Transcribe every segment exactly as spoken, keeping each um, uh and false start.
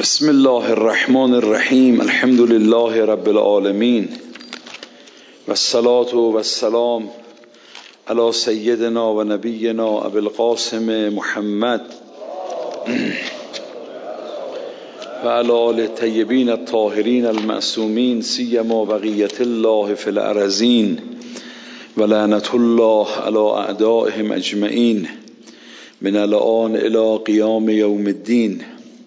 بسم الله الرحمن الرحیم. الحمد لله رب العالمین و الصلاة و السلام علی سیدنا و نبینا ابی القاسم محمد و علی آل الطیبین الطاهرین المعصومین سیما بقیة الله فی الارضین و لعنة الله علی اعدائهم اجمعین من الآن الی قیام یوم الدین.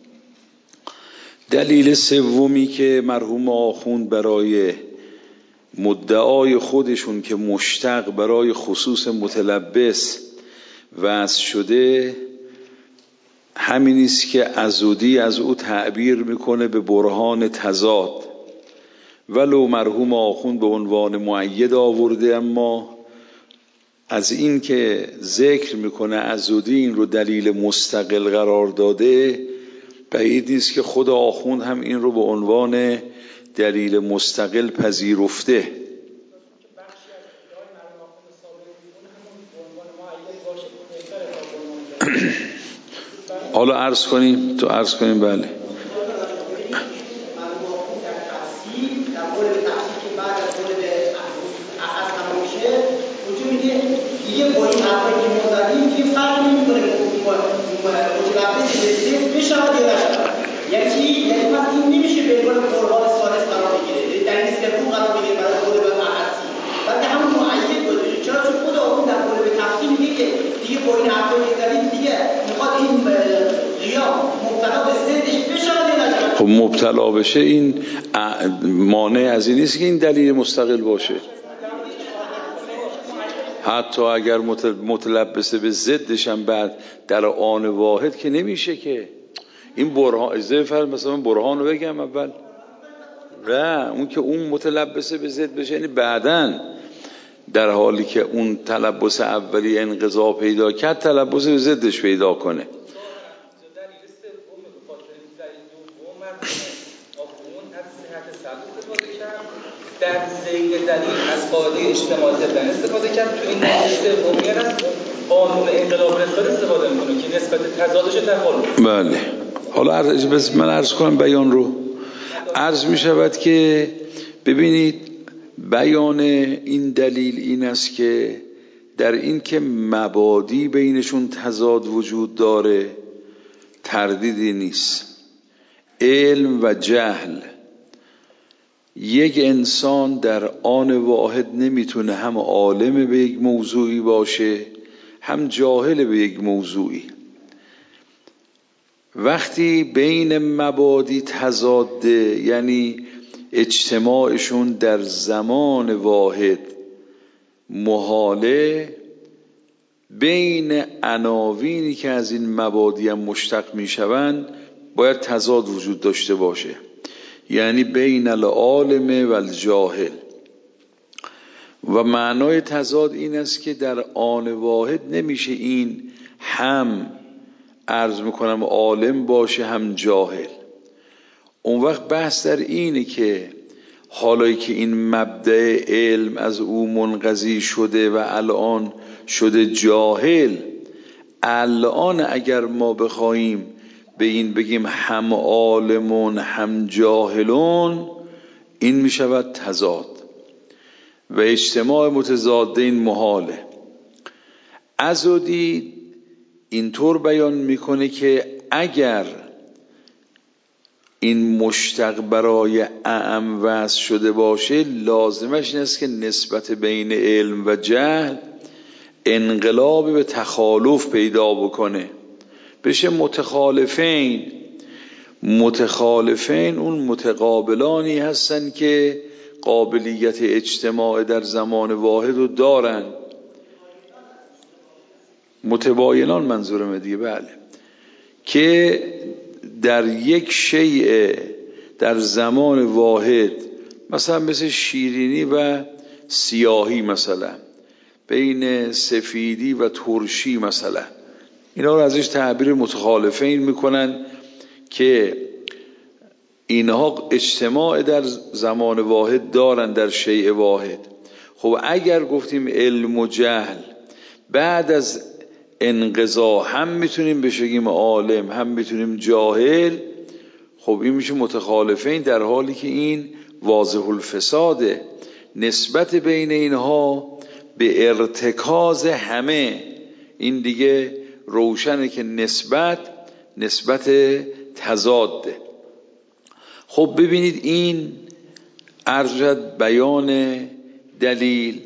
دلیل سومی که مرحوم آخوند برای مدعای خودشون که مشتق برای خصوص متلبس وضع شده همین است که عضدی از او تعبیر میکنه به برهان تضاد، ولو مرحوم آخوند به عنوان مؤید آورده، اما از این که ذکر میکنه عضدی این رو دلیل مستقل قرار داده، بعید نیست که خود آخوند هم این رو به عنوان دلیل مستقل پذیرفته. حالا عرض کنیم تو عرض کنیم بله. دیگه با این حرفایی که ما زدیم دیگه فرق نمی‌کنه متلبس به بشود یا نشود. یعنی چی؟ یعنی پس این نمیشه به عنوان برهان ثالث قرار بگیره، دلیل سوم قرار بگیره برای قول به احسی، بلکه همون مؤید باشه. چرا؟ چون خود اون در قول به تفصیل میگه که دیگه با این حرفایی که زدیم دیگه میخواد این قیام مبتلا به ضدش بشود یا نشود. خب مبتلا بشه این مانع از این نیست که این دلیل مستقل باشه. حتی اگر متلبسه به ضدش هم بعد در آن واحد که نمیشه که این برهان اجازه فرض مثلا برهان رو بگم اول، نه اون که اون متلبسه به ضد بشه یعنی بعدن در حالی که اون تلبس اولی انقضا پیدا کرد تلبس به ضدش پیدا کنه. در زیر دلیل از قاعده اجتماع ضدن استفاده کرد. تو این دلیل سومی از قانون انقلاب رساله استفاده میکنه که نسبت تضادش تفاوت. بله. حالا عرض من عرض کنم بیان رو. عرض می شود که ببینید بیان این دلیل این است که در این که مبادی بینشون تضاد وجود داره تردیدی نیست. علم و جهل، یک انسان در آن واحد نمیتونه هم عالم به یک موضوعی باشه هم جاهل به یک موضوعی. وقتی بین مبادی تضاده یعنی اجتماعشون در زمان واحد محاله، بین عناوینی که از این مبادی هم مشتق میشوند باید تضاد وجود داشته باشه، یعنی بین العالم و الجاهل. و معنای تضاد این است که در آن واحد نمیشه این هم عرض میکنم عالم باشه هم جاهل. اون وقت بحث در اینه که حالایی که این مبدأ علم از او منقضی شده و الان شده جاهل، الان اگر ما بخوایم به این بگیم هم عالمون هم جاهلون، این می شود تضاد و اجتماع متضادین محاله. عضدی اینطور بیان میکنه که اگر این مشتق برای اعم وضع شده باشه لازمش این است که نسبت بین علم و جهل انقلاب به تخالف پیدا بکنه، بشه متخالفین. متخالفین اون متقابلانی هستن که قابلیت اجتماع در زمان واحد رو دارن. متباینان منظورم دیگه، بله، که در یک شیء در زمان واحد مثلا مثل شیرینی و سیاهی، مثلا بین سفیدی و ترشی، مثلا اینا رو ازش تعبیر متخالفین میکنن که اینها اجتماع در زمان واحد دارن در شیء واحد. خب اگر گفتیم علم و جهل بعد از انقضا هم میتونیم بشگیم عالم هم میتونیم جاهل، خب این میشه متخالفین، در حالی که این واضح الفساده. نسبت بین اینها به ارتکاز همه، این دیگه روشنه که نسبت نسبت تضاده. خب ببینید این عرض شد بیان دلیل.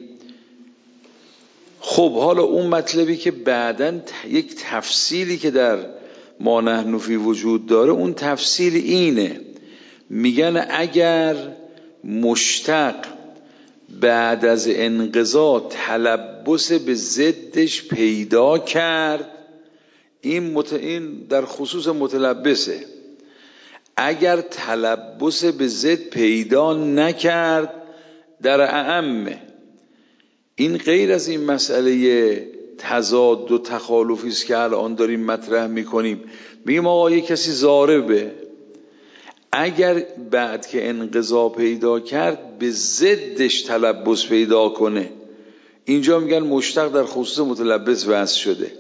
خب حالا اون مطلبی که بعداً یک تفصیلی که در ما نحن فی وجود داره، اون تفسیر اینه، میگن اگر مشتق بعد از انقضا تلبس به ضدش پیدا کرد، این, مت... این در خصوص متلبسه. اگر تلبس به ضد پیدا نکرد در اعمه. این غیر از این مسئله تضاد و تخالفی است که الان داریم مطرح میکنیم. میگیم آقا یک کسی ضاربه، اگر بعد که انقضا پیدا کرد به ضدش تلبس پیدا کنه، اینجا میگن مشتق در خصوص متلبس وضع شده.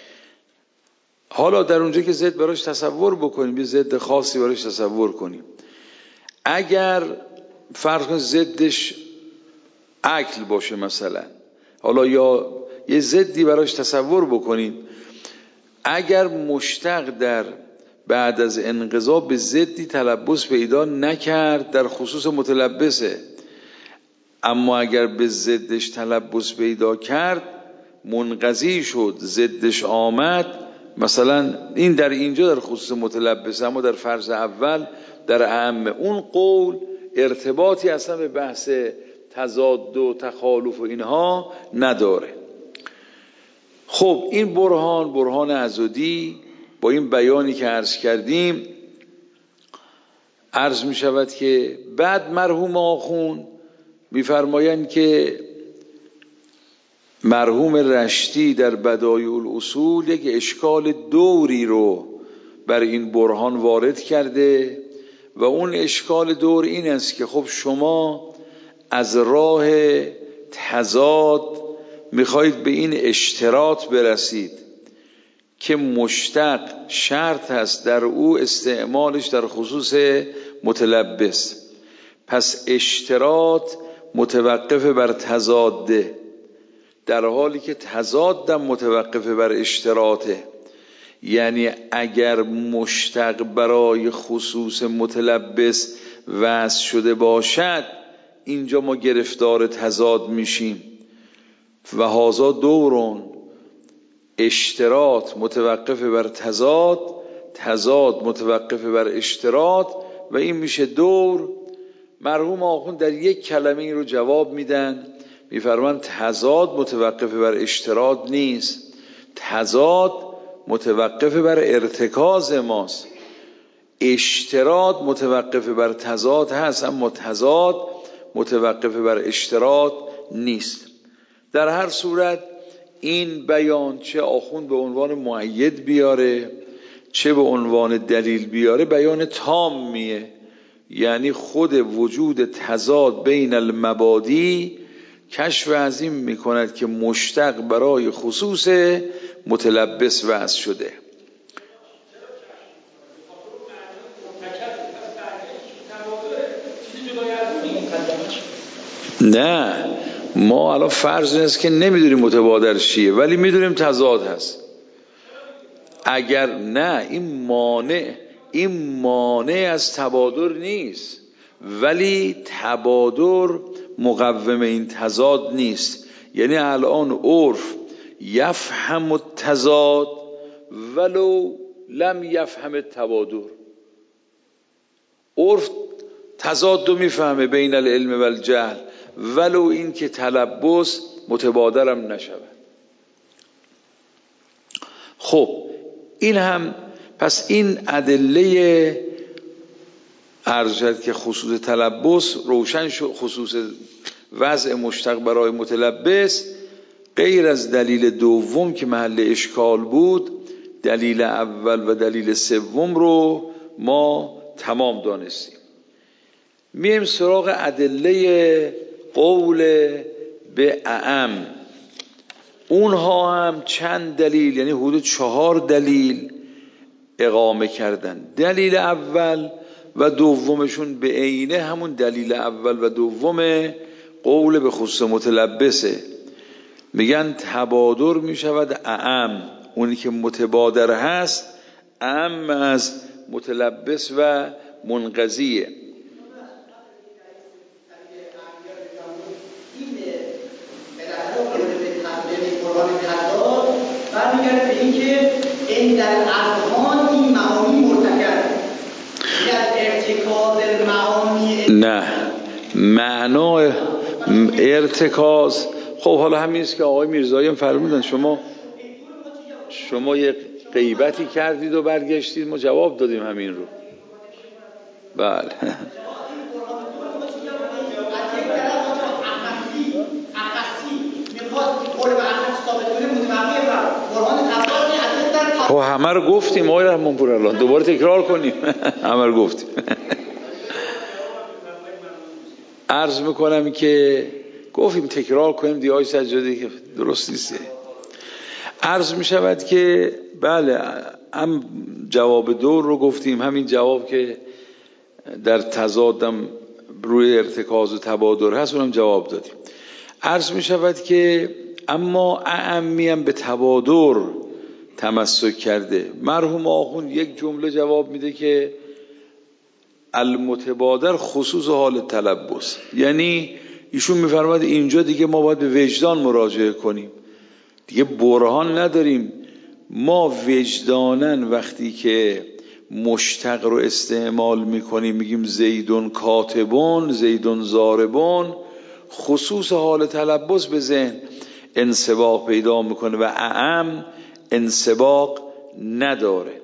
حالا در اونجا که ضد براش تصور بکنیم، یه ضد خاصی براش تصور کنیم. اگر فرض ضدش عقل باشه مثلا، حالا یا یه ضدی براش تصور بکنیم، اگر مشتق در بعد از انقضا به ضدی تلبس پیدا نکرد در خصوص متلبسه، اما اگر به ضدش تلبس پیدا کرد منقضی شد، ضدش آمد، مثلا این در اینجا در خصوص متلبسه، اما در فرض اول در اعم. اون قول ارتباطی اصلا به بحث تضاد و تخالف و اینها نداره. خب این برهان برهان عضدی با این بیانی که عرض کردیم، عرض می شود که بعد مرحوم آخوند می‌فرمایند که مرحوم رشتی در بدایع الاصول یک اشکال دوری رو بر این برهان وارد کرده و اون اشکال دور این است که خب شما از راه تضاد میخواید به این اشتراط برسید که مشتق شرط هست در او استعمالش در خصوص متلبس، پس اشتراط متوقف بر تضاده، در حالی که تضادم متوقف بر اشتراطه. یعنی اگر مشتق برای خصوص متلبس وضع شده باشد، اینجا ما گرفتار تضاد میشیم. و هازا دورون، اشتراط متوقف بر تضاد، تضاد متوقف بر اشتراط، و این میشه دور. مرحوم آخوند در یک کلمه این رو جواب میدن، میفرمان تضاد متوقف بر اشتراط نیست، تضاد متوقف بر ارتکاز ماست. اشتراط متوقف بر تضاد هست، اما تضاد متوقف بر اشتراط نیست. در هر صورت این بیان چه آخوند به عنوان مؤید بیاره چه به عنوان دلیل بیاره، بیان تامیه. یعنی خود وجود تضاد بین المبادی کشف از این میکند که مشتق برای خصوص متلبس وضع شده. نه، ما الان فرض نیست که نمیدونیم متبادر چیه، ولی میدونیم تضاد هست. اگر نه، این مانع این مانع از تبادر نیست، ولی تبادر مقوم این تضاد نیست. یعنی الان عرف یفهم التضاد ولو لم یفهم التبادر. عرف تضاد رو میفهمه بین العلم و الجهل، ولو این که تلبس متبادرم نشود. خب این هم پس این ادله عرض شد که خصوص تلبس روشن شد، خصوص وضع مشتق برای متلبس، غیر از دلیل دوم که محل اشکال بود، دلیل اول و دلیل سوم رو ما تمام دانستیم. میم سراغ ادله قول به اعم. اونها هم چند دلیل، یعنی حدود چهار دلیل اقامه کردن. دلیل اول و دومشون به عینه همون دلیل اول و دوم قول به خصوص متلبسه. میگن تبادر میشود اعم، اونی که متبادر هست اعم از متلبس و منقضیه. برمیگرده به این که این در اذهان این معانی مرتکب از ارتکاز معانی. نه، معنا ارتکاز. خب حالا همین است که آقای میرزایی هم فرمودن شما شما یه غیبتی کردید و برگشتید، ما جواب دادیم همین رو. بله خب همه رو گفتیم آقای رحمان پور الله، دوباره تکرار کنیم. همه رو گفتیم. عرض میکنم که گفتیم تکرار کنیم دیگه، آقای سجادی که درست نیسته. عرض میشود که بله، هم جواب دور رو گفتیم، همین جواب که در تضادم روی ارتکاز و تبادر هست اونم جواب دادیم. عرض میشود که اما اعمی هم به تبادر تمسک کرده. مرحوم آخوند یک جمله جواب میده که المتبادر خصوص حال تلبس، یعنی ایشون میفرماد اینجا دیگه ما باید به وجدان مراجعه کنیم، دیگه برهان نداریم. ما وجدانن وقتی که مشتق رو استعمال میکنیم میگیم زیدون کاتبون، زیدون زاربون، خصوص حال تلبس به ذهن انسباق پیدا میکنه و اعم انسباق نداره.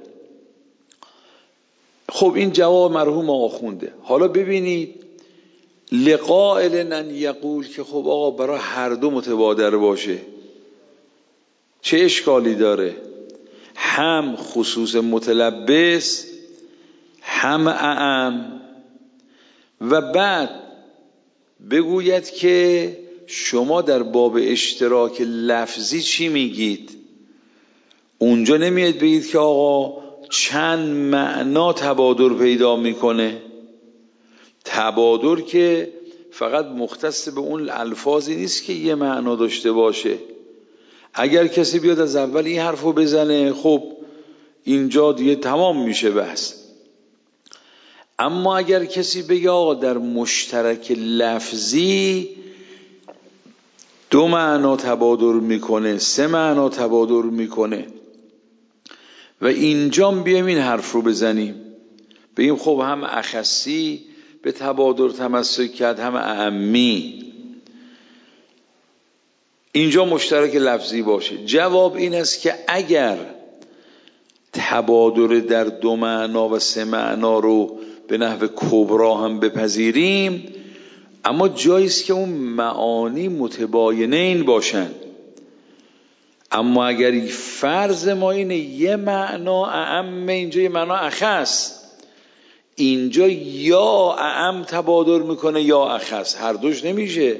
خب این جواب مرحوم آخونده. حالا ببینید لقائل ان یقول که خب آقا برای هر دو متبادر باشه چه اشکالی داره؟ هم خصوص متلبس هم اعم. و بعد بگوید که شما در باب اشتراک لفظی چی میگید؟ اونجا نمیاد بگید که آقا چند معنا تبادر پیدا میکنه. تبادر که فقط مختص به اون الفاظی نیست که یه معنا داشته باشه. اگر کسی بیاد از اول این حرفو بزنه خب اینجا دیگه تمام میشه بحث. اما اگر کسی بگه آقا در مشترک لفظی دو معنا تبادر میکنه، سه معنا تبادر میکنه و اینجا بیایم این حرف رو بزنیم، بگیم خب هم اخصی به تبادر تمسک کرد هم اعمی، اینجا مشترک لفظی باشه. جواب این است که اگر تبادر در دو معنا و سه معنا رو به نحو کبرا هم بپذیریم، اما جاییست که اون معانی متباینین باشن. اما اگر فرض ما اینه یه معنا اعم، اینجا یه معنا اخص، اینجا یا اعم تبادر میکنه یا اخص، هر دوش نمیشه،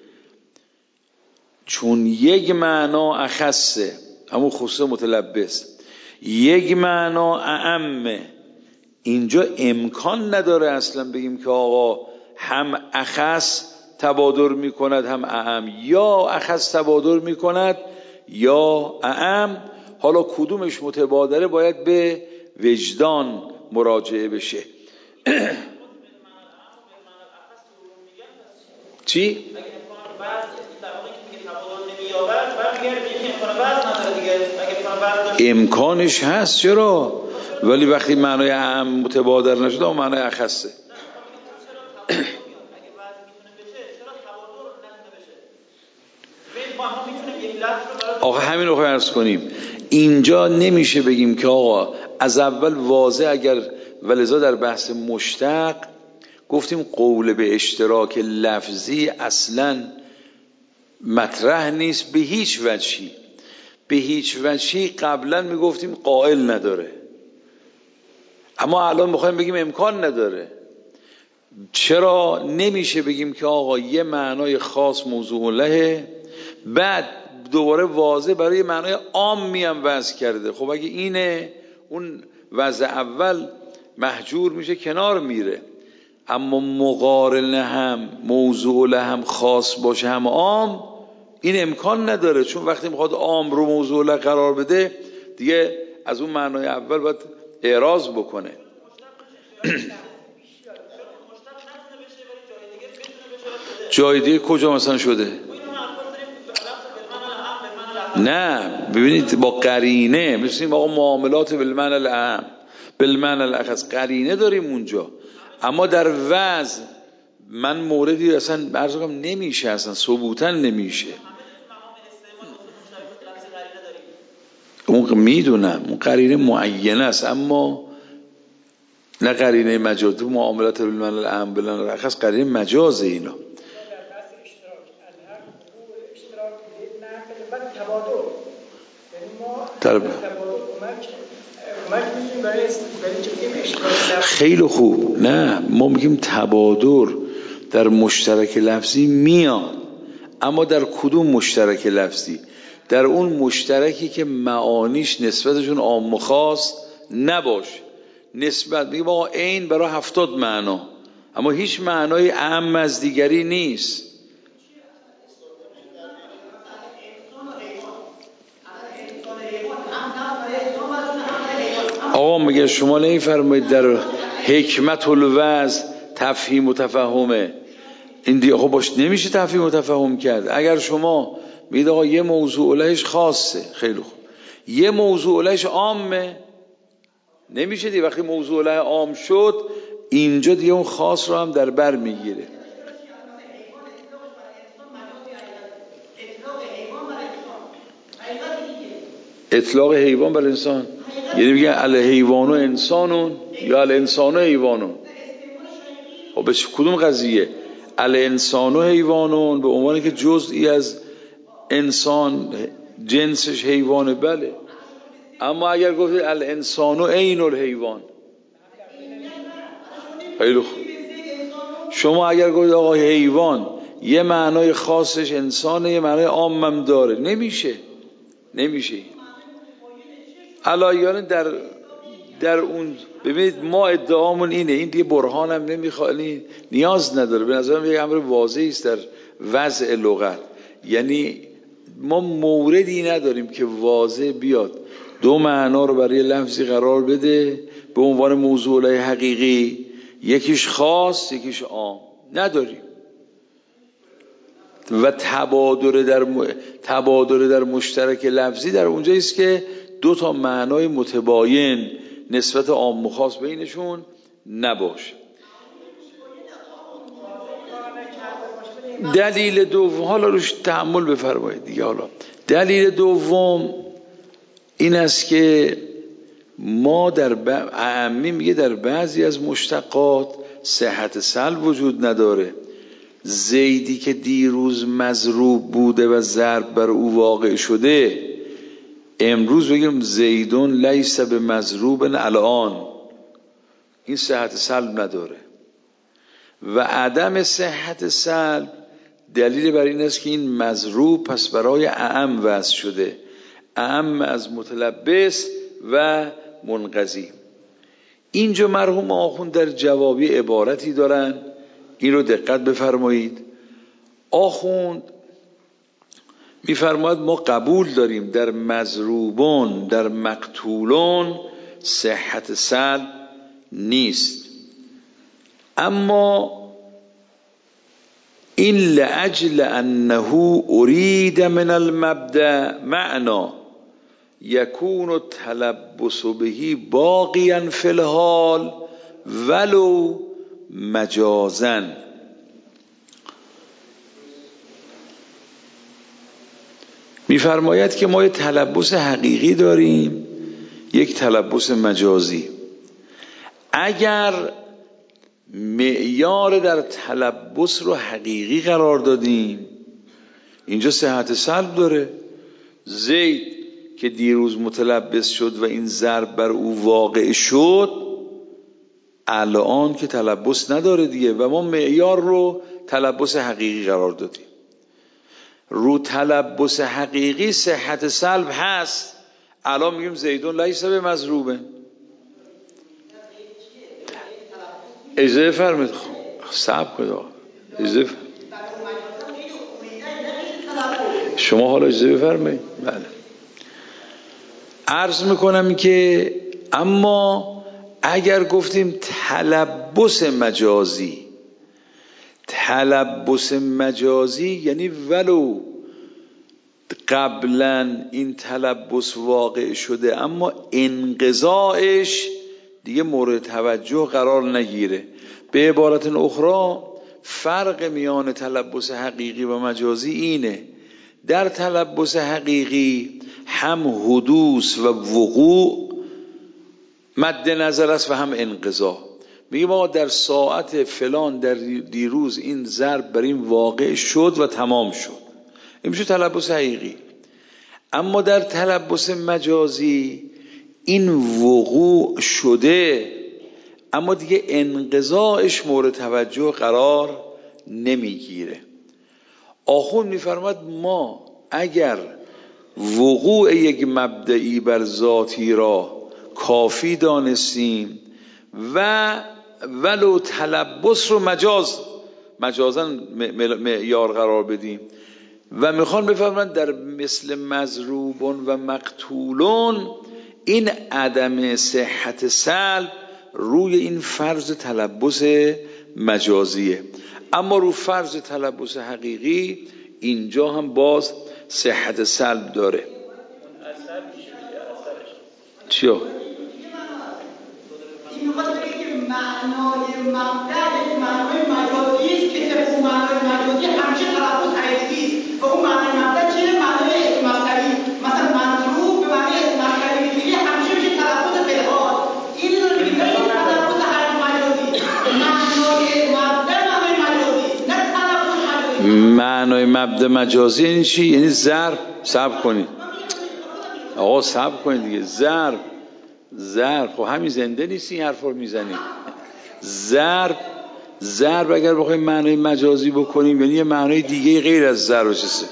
چون یک معنا اخصه همون خصوص متلبس، یک معنا اعمه. اینجا امکان نداره اصلا بگیم که آقا هم اخص تبادر میکند هم اعم، یا اخص تبادر میکند یا اعم. حالا کدومش متبادره باید به وجدان مراجعه بشه. چی؟ امکانش هست، چرا؟ ولی وقتی معنای اعم متبادر نشده اون معنای اخصه. آقا همین رو عرض کنیم، اینجا نمیشه بگیم که آقا از اول واضح، اگر ولذا در بحث مشتق گفتیم قول به اشتراک لفظی اصلا مطرح نیست به هیچ وجهی، به هیچ وجهی. قبلا میگفتیم قائل نداره، اما الان میخوایم بگیم امکان نداره. چرا نمیشه بگیم که آقا یه معنای خاص موضوع له، بعد دوباره واضح برای معنای عام میم وضع کرده؟ خب اگه اینه اون وضع اول محجور میشه کنار میره. اما مقارنه هم موضوع له هم خاص باشه هم عام، این امکان نداره، چون وقتی میخواد عام رو موضوع له قرار بده دیگه از اون معنای اول باید اعراض بکنه. جای دیگه کجا مثلا شده؟ نه ببینید با قرینه مثل آقا معاملات بالمعنی الاعم بالمعنی الاخص قرینه داریم اونجا، اما در وضع من موردی اصلا عرض کنم نمیشه، اصلا ثبوتا نمیشه. اون میدونم اون قرینه معینه است، اما نه قرینه مجاز. تو معاملات بالمعنی الاعم بالمعنی الاخص قرینه مجازه اینا. در خیلی خوب، نه ما میگیم تبادر در مشترک لفظی میاد، اما در کدوم مشترک لفظی؟ در اون مشترکی که معانیش نسبتشون عام و خاص نباشه. نسبت میگیم آقا عین برای هفتاد معنا، اما هیچ معنای اعم از دیگری نیست. آقا مگه شما نمیفرمایید در حکمت الوضع تفهیم و تفهمه؟ این دیگه خب باش نمیشه تفهیم و تفهم کرد. اگر شما میگید آقا یه موضوع لهش خاصه، خیلی خوب، یه موضوع لهش عامه، نمیشه دیگه. وقتی موضوع له عام شد اینجا دیگه اون خاص رو هم در بر میگیره. اطلاق حیوان بر انسان یعنی میگه الحیوان و انسانون یا الانسان و حیوانون. خب به کدوم قضیه؟ الانسان و حیوانون به عنوانی که جزئی از انسان جنسش حیوانه، بله. اما اگر گفتید الانسان و عین الحیوان، خیلی خوب. شما اگر گفتید آقا حیوان یه معنای خاصش انسانه یه معنای عامم داره، نمیشه نمیشه علایانه در در اون. ببینید ما ادعامون اینه، این دیگه برهان هم نمیخواد، نیاز نداره، به نظرم یک امر واضحی است در وضع لغت. یعنی ما موردی نداریم که واضح بیاد دو معنا رو برای لفظی قرار بده به عنوان موضوع له حقیقی، یکیش خاص یکیش عام، نداریم. و تبادر در م... تبادر در مشترک لفظی در اونجایی است که دو تا معنای متباین نسبت عام و خاص بینشون نباشه. دلیل دوم، حالا روش تأمل بفرمایید دیگه. حالا دلیل دوم این است که ما در ب... اعمی میگه در بعضی از مشتقات صحت سلب وجود نداره. زیدی که دیروز مضروب بوده و ضرب بر او واقع شده، امروز بگیم زیدون لیس به مضروب الان، این صحت سلب نداره. و عدم صحت سلب دلیل بر این است که این مضروب پس برای اعم وضع شده، اعم از متلبس و منقضی. اینجا مرحوم آخوند در جوابی عبارتی دارن، این رو دقت بفرمایید. آخوند میفرماید ما قبول داریم در مضروبون در مقتولون صحت سلب نیست، اما این لأجل انه ارید من المبدأ معنا یکون التلبس بهی باقیا فی الحال ولو مجازا. میفرماید که ما یک تلبس حقیقی داریم، یک تلبس مجازی. اگر معیار در تلبس رو حقیقی قرار دادیم، اینجا صحت سلب داره. زید که دیروز متلبس شد و این ضرب بر او واقع شد، الان که تلبس نداره دیگه، و ما معیار رو تلبس حقیقی قرار دادیم. رو تلبس حقیقی صحت سلب هست. الان میگیم زیدون لیس به مضروبه. اجازه فرمید صبر کنید اجازه فرمید. شما حالا اجازه بفرمایید. بله عرض میکنم که اما اگر گفتیم تلبس مجازی، تلبس مجازی یعنی ولو قبلا این تلبس واقع شده اما انقضاعش دیگه مورد توجه قرار نگیره. به عبارت اخرى فرق میان تلبس حقیقی و مجازی اینه: در تلبس حقیقی هم حدوث و وقوع مد نظر است و هم انقضا. میگه ما در ساعت فلان در دیروز این ضرب بر این واقع شد و تمام شد، این میشه تلبس حقیقی. اما در تلبس مجازی این وقوع شده اما دیگه انقضاعش مورد توجه قرار نمیگیره. آخوند میفرماد ما اگر وقوع یک مبدئی بر ذاتی را کافی دانستیم و ولو تلبس رو مجاز مجازاً معیار قرار بدیم و میخوان بفرمایند در مثل مضروبون و مقتولون این عدم صحت سلب روی این فرض تلبس مجازیه، اما رو فرض تلبس حقیقی اینجا هم باز صحت سلب داره. چیو؟ این میخواد بگه که معنای مبدأ یک معنای مجازی است که اون معنای مجازی همیشه تلفظ حقیقی است و اون معنای مبدأ چیه؟ معنای اسم مصدری. مثلا مضروب به معنای اسم مصدری دیگه همیشه میشه تلفظ بالحال. این رو میگه نه تلفظ حرف مجازی، معنای مبدأ معنای مجازی نه تلفظ مجازی. معنای مبدأ مجازی یعنی چی؟ یعنی ضرب. صبر کنید آقا، صبر کنید دیگه. ضرب ضرب خب همین زنده نیست این حرف رو میزنی. ضرب ضرب اگر بخوایم معنای مجازی بکنیم یعنی یه معنای دیگه غیر از ضرب چیه؟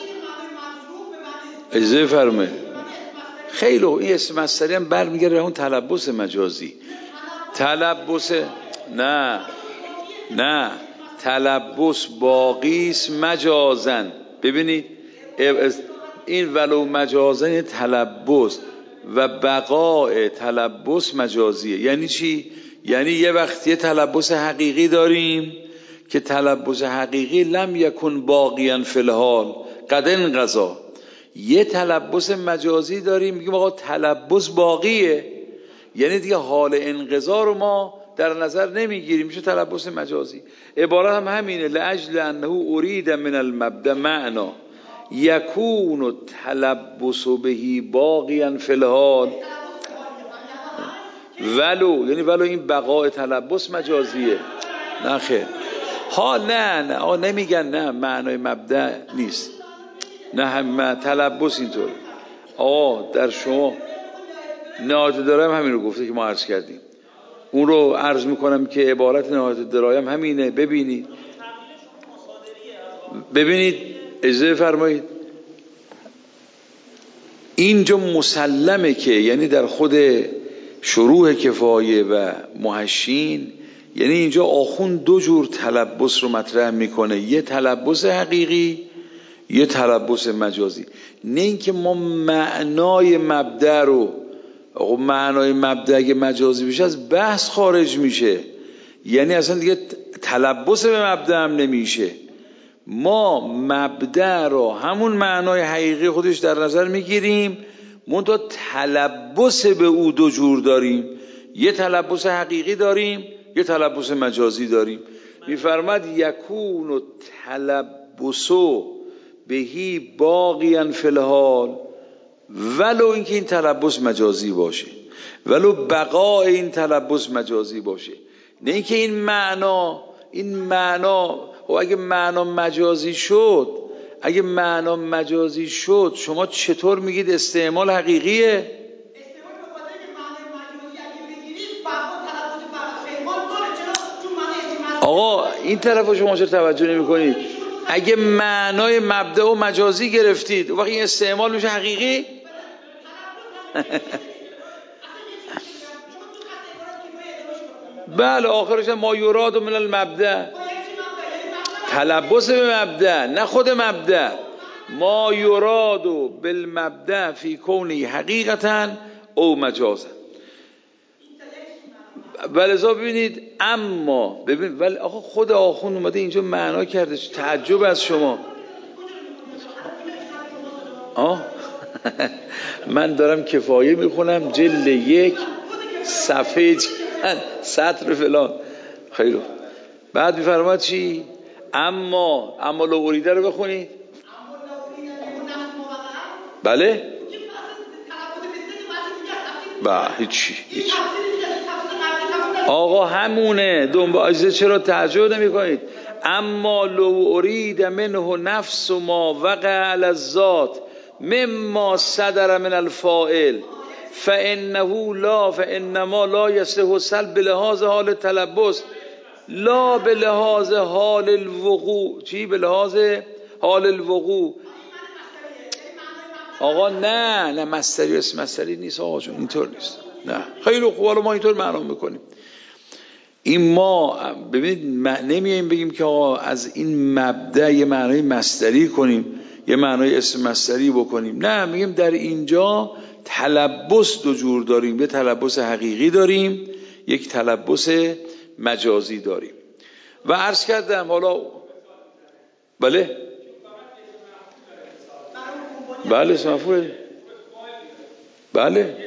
اجازه فرمایید. خیلی این اسم مصدری هم برمیگرده به اون تلبس مجازی. تلبس نه نه تلبس باقی است مجازن. ببینید این ولو مجازن تلبس و بقاء تلبس مجازیه. یعنی چی؟ یعنی یه وقت یه تلبس حقیقی داریم که تلبس حقیقی لم یکن باقیاً فی الحال قد انقضا. یه تلبس مجازی داریم میگیم آقا تلبس باقیه، یعنی دیگه حال انقضا رو ما در نظر نمیگیریم، میشه تلبس مجازی. عبارت هم همینه: لاجل انه ارید من المبدا معنا یکون تلبس بهی باقیاً فی الحال ولو، یعنی ولو این بقاء تلبس مجازیه. نه خیر ها نه نه آه نمیگن نه معنای مبدأ نیست، نه هم تلبس اینطور. آه در شما نهایت درایم همین رو گفته که ما عرض کردیم، اون رو عرض میکنم که عبارت نهایت درایم همینه. ببینید ببینید اجازه فرمایید اینجا مسلمه که یعنی در خود شروح کفایه و محشین، یعنی اینجا آخوند دو جور تلبس رو مطرح میکنه: یه تلبس حقیقی یه تلبس مجازی. نه اینکه ما معنای مبدأ رو، آقا معنای مبدأ اگه مجازی بشه از بحث خارج میشه، یعنی اصلا دیگه تلبس به مبدأ هم نمیشه. ما مبدأ رو همون معنای حقیقی خودش در نظر میگیریم، منتها تلبس به او دو جور داریم: یه تلبس حقیقی داریم یه تلبس مجازی داریم. میفرماد یکون تلبسو بهی باقیاً فی الحال، ولو اینکه این تلبس مجازی باشه، ولو بقای این تلبس مجازی باشه. نه اینکه این معنا این معنا و اگه معنا مجازی شد اگه معنا مجازی شد شما چطور میگید استعمال حقیقیه؟ آقا این طرف شما چرا توجه نمی کنید؟ اگه معنای مبدأ و مجازی گرفتید وقتی این استعمال میشه حقیقی؟ بله آخرش ما یراد من المبدأ، تلبس به مبدأ نه خود مبدأ. ما یراد بالمبدأ فی کونی حقیقتا او مجازا. ولذا ببینید اما ببین ولی آخه خود آخوند اومده اینجا معنا کرده، تعجب از شما. آه من دارم کفایه میخونم جلد یک صفحه چند سطر فلان. خیلی بعد میفرماد چی؟ اما اما لو اریده رو بخونید. بله با هیچی هیچ. آقا همونه دنبال اجازه چرا تعجب نمی کنید؟ اما لو ارید منه نفس ما وقع علی الذات مما صدر من الفاعل فانه لا فانما لا یصح سلب لحاظ حال تلبس لا به لحاظ حال الوقوع. چی به لحاظ حال الوقوع؟ آقا نه نه مصدری اسم مصدری نیست آقا جون، اینطور نیست. نه خیلی خوب، حالا ما اینطور معنا میکنیم. این ما ببینید نمیایم بگیم که آقا از این مبدأ یه معنای مصدری کنیم یه معنای اسم مصدری بکنیم. نه، میگیم در اینجا تلبس دو جور داریم، یه تلبس حقیقی داریم، یک تلبس مجازی داریم. و عرض کردم حالا بله بله اسم مفعول بله.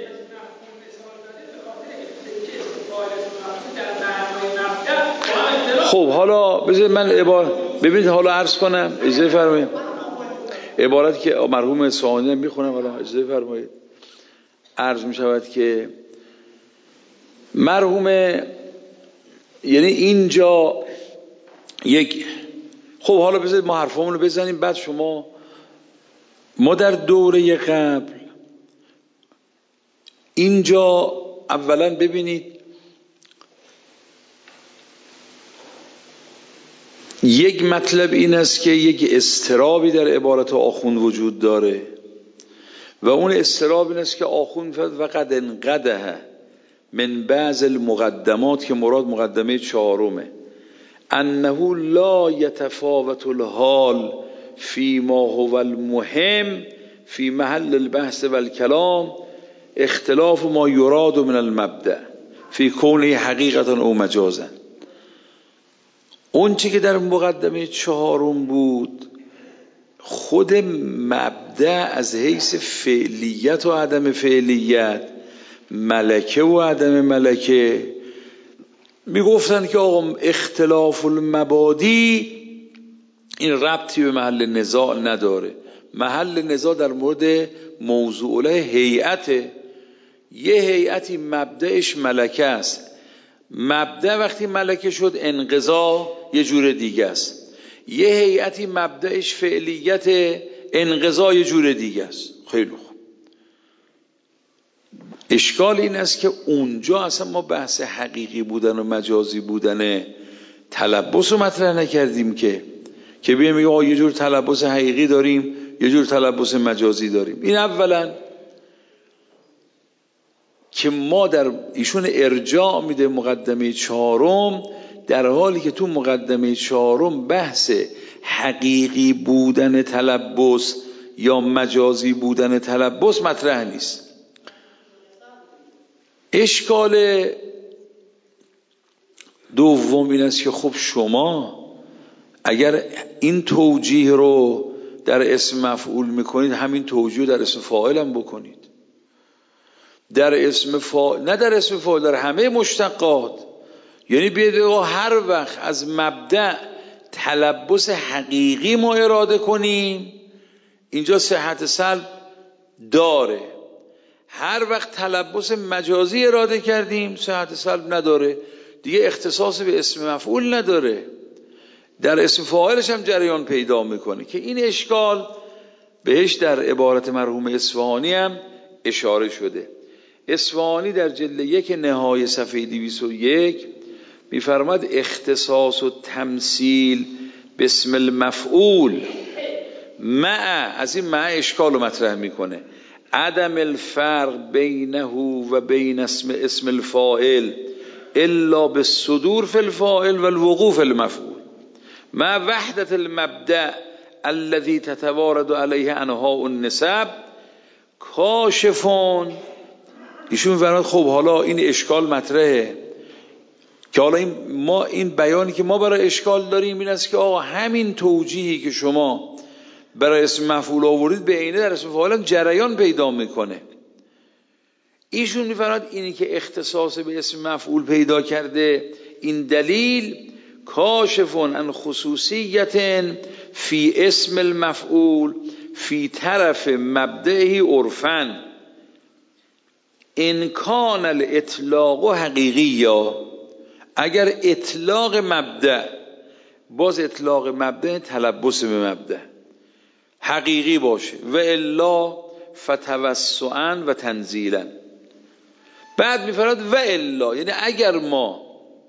خب حالا بذارید من عبارت ببینید حالا عرض کنم، اجازه فرمایید عبارت که مرحوم اصفهانی میخونم، حالا اجازه فرمایید عرض میشود که مرحوم یعنی اینجا یک خب حالا بذارید ما حرفمون رو بزنیم بعد شما. ما در دوره قبل اینجا اولا ببینید یک مطلب این است که یک اضطرابی در عبارت آخوند وجود داره و اون اضطراب این است که آخوند وقد انقده من بعض المقدمات که مراد مقدمه چهارمه انه لا یتفاوت الحال فی ما هو المهم فی محل البحث والکلام اختلاف ما یراد من المبدأ فی کونه حقیقتا او مجازا. اون چی که در مقدمه چهارم بود خود مبدأ از حیث فعلیت و عدم فعلیت، ملکه و عدم ملکه، میگفتن که آقا اختلاف المبادی این ربطی به محل نزاع نداره. محل نزاع در مورد موضوع له هیئته، یه هیئتی مبدأش ملکه است، مبدأ وقتی ملکه شد انقضا یه جور دیگه است. یه هیئتی مبدأش فعلیت، انقضا یه جور دیگه است. خیلی خوب. اشکال این است که اونجا اصلا ما بحث حقیقی بودن و مجازی بودن تلبس رو مطرح نکردیم که که بیایم میگه آقا یه جور تلبس حقیقی داریم یه جور تلبس مجازی داریم. این اولا که ما در ایشون ارجاع میده مقدمه چهارم، در حالی که تو مقدمه چهارم بحث حقیقی بودن تلبس یا مجازی بودن تلبس مطرح نیست. اشکال دوم این است که خب شما اگر این توجیه رو در اسم مفعول میکنید همین توجیه رو در اسم فاعل هم بکنید. در اسم فاعل نه در اسم فاعل در همه مشتقات، یعنی بیاید هر وقت از مبدأ تلبس حقیقی ما اراده کنیم اینجا صحت سلب داره، هر وقت تلبس مجازی اراده کردیم صحت سلب نداره. دیگه اختصاص به اسم مفعول نداره، در اسم فاعلش هم جریان پیدا میکنه که این اشکال بهش در عبارت مرحوم اصفهانی هم اشاره شده. اصفهانی در جلد یک نهای صفحه دویست و یک میفرماد اختصاص و تمثیل به اسم المفعول مع، از این مع اشکال رو مطرح میکنه، عدم الفرق بینه و بین اسم اسم الفاعل الا بالصدور فی الفاعل والوقوع فی المفعول مع وحدت المبدأ الذي تتوارد علیه انواع النسب کاشفون. ایشون می‌فرماید خب حالا این اشکال مطرحه که حالا این ما این بیانی که ما برای اشکال داریم این است که آقا همین توجیهی که شما برای اسم مفعول آورید به عینه در اسم فاعل جریان پیدا میکنه. ایشون می‌فرماید اینی که اختصاص به اسم مفعول پیدا کرده این دلیل کاشفون عن خصوصیت فی اسم المفعول فی طرف مبدعه عرفاً ان کان الاطلاق حقیقی، یا اگر اطلاق مبدأ، باز اطلاق مبدأ تلبس به مبدأ حقیقی باشه، و الا فتوسعا و تنزیلا. بعد میفرماید و الا، یعنی اگر ما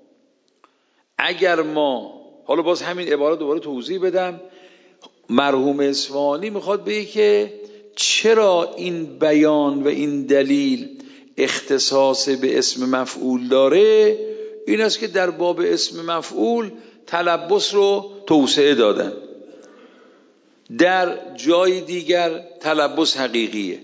اگر ما حالا باز همین عبارت دوباره توضیح بدم. مرحوم اصفهانی میخواد بگه که چرا این بیان و این دلیل اختصاص به اسم مفعول داره، این است که در باب اسم مفعول تلبس رو توسعه دادن، در جای دیگر تلبس حقیقیه.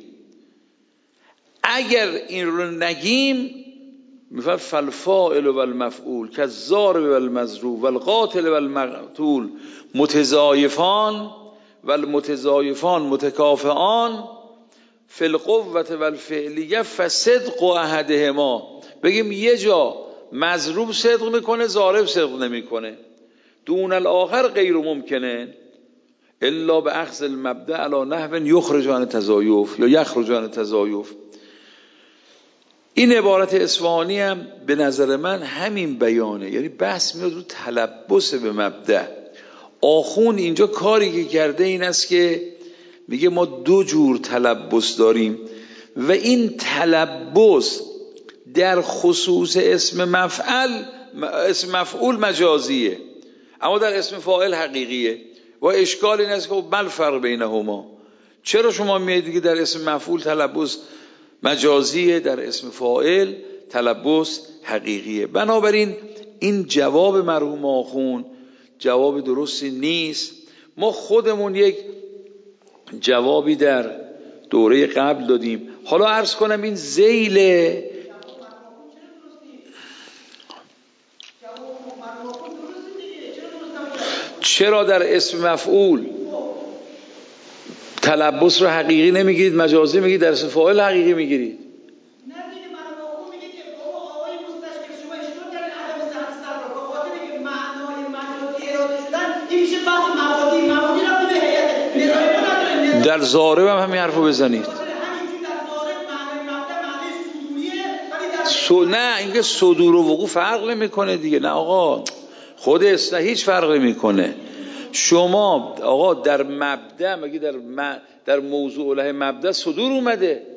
اگر این رو نگیم میفرد فالفاعل و المفعول کالضارب و المضروب و القاتل و المقتول متضایفان و المتضایفان متکافئان فی القوة و الفعلیه فصدق و احدهما. بگیم یه جا مضروب صدق میکنه ضارب صدق نمیکنه، دون الاخر غیر ممکنه الا به اخذ المبدأ علی نحو یخرج عن التضایف یا یخرج عن التضایف. این عبارت اصفهانی هم به نظر من همین بیانه، یعنی بحث میاد رو تلبس به مبدأ. آخوند اینجا کاری که کرده این است که میگه ما دو جور تلبس داریم و این تلبس در خصوص اسم مفعول اسم مفعول مجازیه اما در اسم فاعل حقیقیه. و اشکال این است که بل فرق بینهما، چرا شما میگید که در اسم مفعول تلبس مجازیه در اسم فاعل تلبس حقیقیه؟ بنابراین این جواب مرحوم آخوند جواب درستی نیست. ما خودمون یک جوابی در دوره قبل دادیم. حالا عرض کنم این ذیل چرا در اسم مفعول تلبس رو حقیقی نمیگیرید مجازی میگیرید، در اسم فاعل حقیقی میگیرید؟ در ضارب هم همین حرفو بزنید. سو نه اینکه صدور و وقوع فرق نمیکنه دیگه. نه آقا خود اصلا هیچ فرق نمیکنه. شما آقا در مبدأ مگه در م... در موضوع له مبدأ صدور اومده؟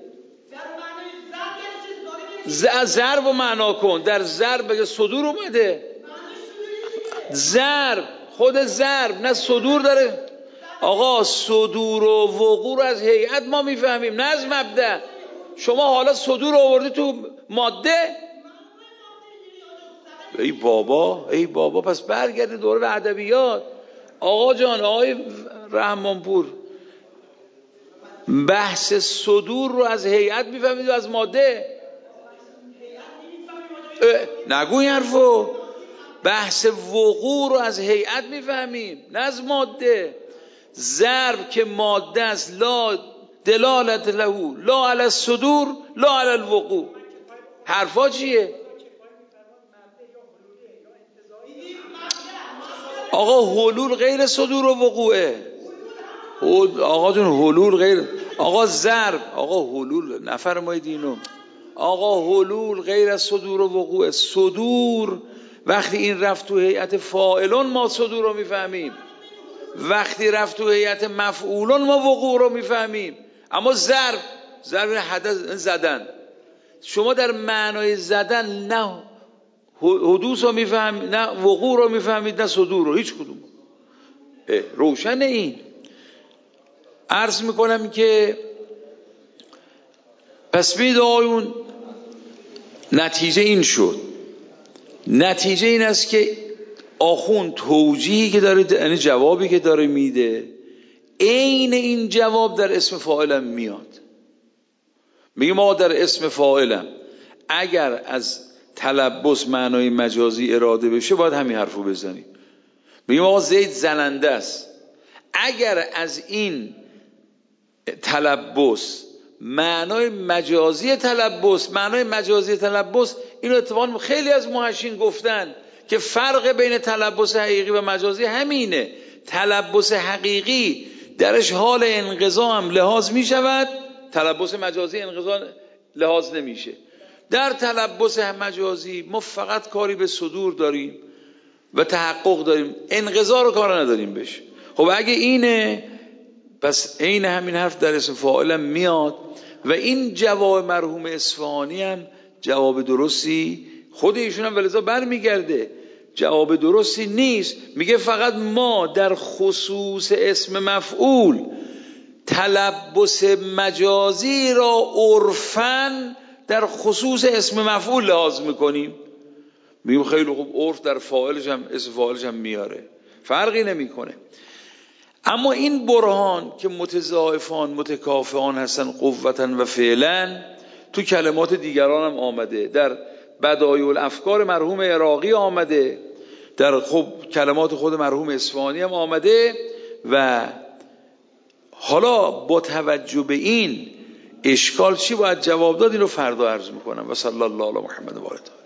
ضرب و معنا کن. در ضرب مگه صدور اومده؟ ضرب خود ضرب نه صدور داره. آقا صدور و وقوع رو از هیئت ما میفهمیم نه از مبدأ. شما حالا صدور آوردی تو ماده. ای بابا ای بابا پس برگردی دوره به ادبیات. آقا جان آقای رحمانپور بحث صدور رو از هیئت میفهمید و از ماده؟ نگو این حرفو. بحث وقوع رو از هیئت میفهمیم نه از ماده. ضرب که ماده است لا دلالت له لا علی الصدور لا علی الوقوع. حرفا چیه؟ آقا حلول غیر صدور و وقوعه. آقا جون حلول غیر آقا ضرب آقا حلول نفرمایید اینو. آقا حلول غیر از صدور و وقوع. صدور وقتی این رفت تو هیئت فاعلون ما صدور رو میفهمیم، وقتی رفت تو هیئت مفعولون ما وقوع رو میفهمیم. اما ضرب ضرب حدث زدن، شما در معنای زدن نه حدوث رو میفهمید نه وقوع رو میفهمید نه صدور رو، هیچ کدوم. روشن. این عرض میکنم که پس میدون نتیجه این شد نتیجه این است که آخوند توجیهی که داره، یعنی جوابی که داره میده، عین این جواب در اسم فاعلم میاد. میگه ما در اسم فاعلم اگر از تلبس معنای مجازی اراده بشه باید همین حرفو بزنیم. میگه آقا زید زننده است، اگر از این تلبس معنای مجازی تلبس معنای مجازی تلبس اینو اتفاقا خیلی از محشین گفتن که فرق بین تلبس حقیقی و مجازی همینه. تلبس حقیقی درش حال انقضا هم لحاظ می شود، تلبس مجازی انقضا لحاظ نمیشه. در تلبس مجازی ما فقط کاری به صدور داریم و تحقق داریم، انقضا رو کار نداریم بشه. خب اگه اینه پس عین همین حرف در اسم فاعلم میاد و این جواب مرحوم اصفهانی هم جواب درستی خود ایشون هم ولذا برمیگرده جواب درستی نیست. میگه فقط ما در خصوص اسم مفعول تلبس مجازی را عرفاً در خصوص اسم مفعول لحاظ میکنیم. میگم خیلی خوب، عرف در فاعلش هم اسم فاعلش هم میاره، فرقی نمیکنه. اما این برهان که متضاعفان متکافئان هستن قوتاً و فعلاً تو کلمات دیگران هم آمده، در بدایع الافکار مرحوم عراقی آمده، در خب کلمات خود مرحوم اصفهانی هم آمده. و حالا با توجه به این اشکال چی باید جواب داد، این رو فردا عرض میکنم. و صلی الله علی محمد و آله.